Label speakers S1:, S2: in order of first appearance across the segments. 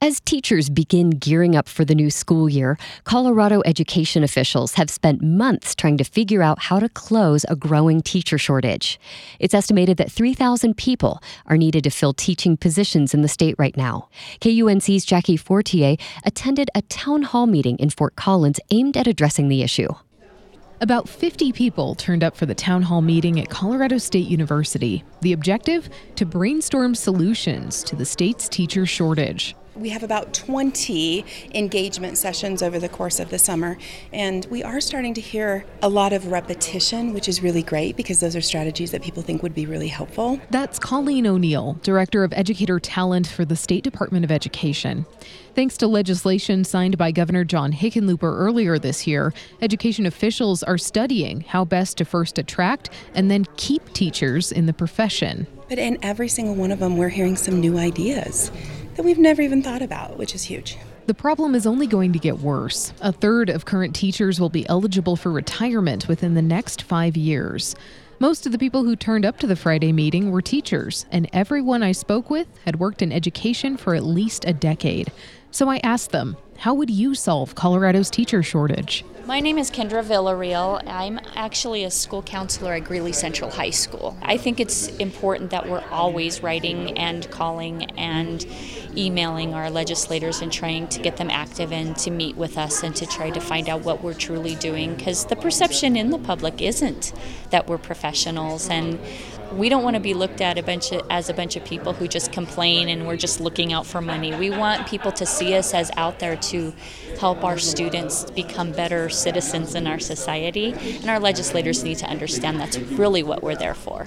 S1: As teachers begin gearing up for the new school year, Colorado education officials have spent months trying to figure out how to close a growing teacher shortage. It's estimated that 3,000 people are needed to fill teaching positions in the state right now. KUNC's Jackie Fortier attended a town hall meeting in Fort Collins aimed at addressing the issue.
S2: About 50 people turned up for the town hall meeting at Colorado State University. The objective? To brainstorm solutions to the state's teacher shortage.
S3: We have about 20 engagement sessions over the course of the summer, and we are starting to hear a lot of repetition, which is really great because those are strategies that people think would be really helpful.
S2: That's Colleen O'Neill, Director of Educator Talent for the State Department of Education. Thanks to legislation signed by Governor John Hickenlooper earlier this year, education officials are studying how best to first attract and then keep teachers in the profession.
S3: But in every single one of them, we're hearing some new ideas that we've never even thought about, which is huge.
S2: The problem is only going to get worse. A third of current teachers will be eligible for retirement within the next 5 years. Most of the people who turned up to the Friday meeting were teachers, and everyone I spoke with had worked in education for at least a decade. So I asked them, how would you solve Colorado's teacher shortage?
S4: My name is Kendra Villarreal. I'm actually a school counselor at Greeley Central High School. I think it's important that we're always writing and calling and emailing our legislators and trying to get them active and to meet with us and to try to find out what we're truly doing, because the perception in the public isn't that we're professionals, and we don't want to be looked at as a bunch of people who just complain and we're just looking out for money. We want people to see us as out there to help our students become better citizens in our society, and our legislators need to understand that's really what we're there for.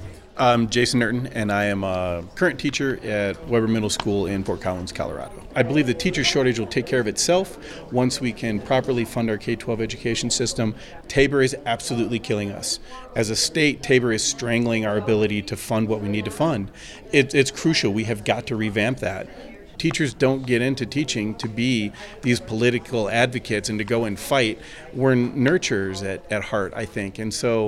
S5: I'm Jason Nerton, and I am a current teacher at Weber Middle School in Fort Collins, Colorado. I believe the teacher shortage will take care of itself once we can properly fund our K-12 education system. Tabor is absolutely killing us. As a state, Tabor is strangling our ability to fund what we need to fund. It's crucial. We have got to revamp that. Teachers don't get into teaching to be these political advocates and to go and fight. We're nurturers at heart, I think. And so,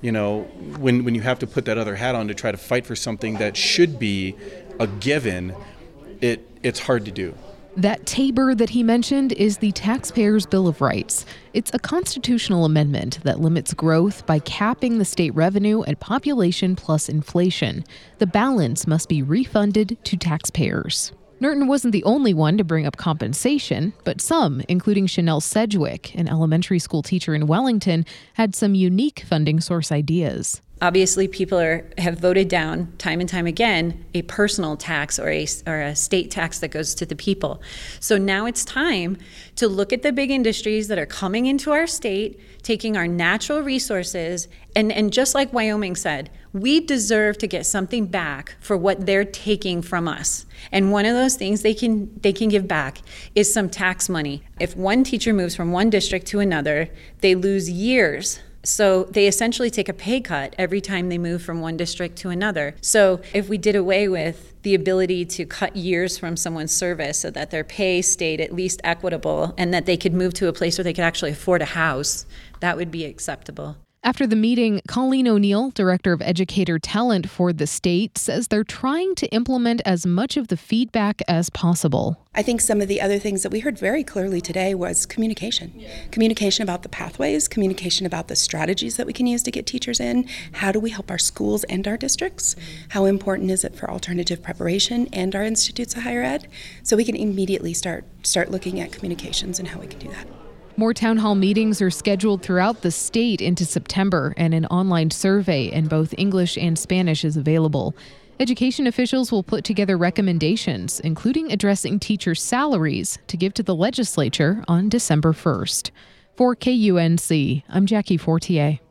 S5: when you have to put that other hat on to try to fight for something that should be a given, it's hard to do.
S2: That Tabor that he mentioned is the Taxpayers' Bill of Rights. It's a constitutional amendment that limits growth by capping the state revenue at population plus inflation. The balance must be refunded to taxpayers. Nerton wasn't the only one to bring up compensation, but some, including Chanel Sedgwick, an elementary school teacher in Wellington, had some unique funding source ideas.
S6: Obviously, people have voted down time and time again a personal tax or a state tax that goes to the people. So now it's time to look at the big industries that are coming into our state, taking our natural resources, and just like Wyoming said, we deserve to get something back for what they're taking from us. And one of those things they can give back is some tax money. If one teacher moves from one district to another, they lose years. So they essentially take a pay cut every time they move from one district to another. So if we did away with the ability to cut years from someone's service so that their pay stayed at least equitable and that they could move to a place where they could actually afford a house, that would be acceptable.
S2: After the meeting, Colleen O'Neill, Director of Educator Talent for the state, says they're trying to implement as much of the feedback as possible.
S3: I think some of the other things that we heard very clearly today was communication. Communication about the pathways, communication about the strategies that we can use to get teachers in. How do we help our schools and our districts? How important is it for alternative preparation and our institutes of higher ed? So we can immediately start looking at communications and how we can do that.
S2: More town hall meetings are scheduled throughout the state into September, and an online survey in both English and Spanish is available. Education officials will put together recommendations, including addressing teachers' salaries, to give to the legislature on December 1st. For KUNC, I'm Jackie Fortier.